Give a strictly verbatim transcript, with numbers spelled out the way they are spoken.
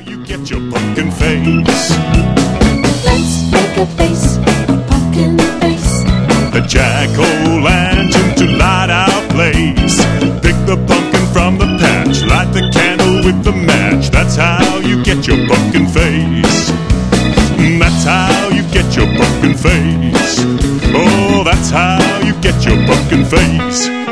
you get your pumpkin face. Let's make a face, a pumpkin face. The jack-o'-lantern to light our place. Pick the pumpkin from the patch, light the candle with the match. That's how you get your pumpkin face. That's how you get your pumpkin face. Oh, that's how you get your pumpkin face.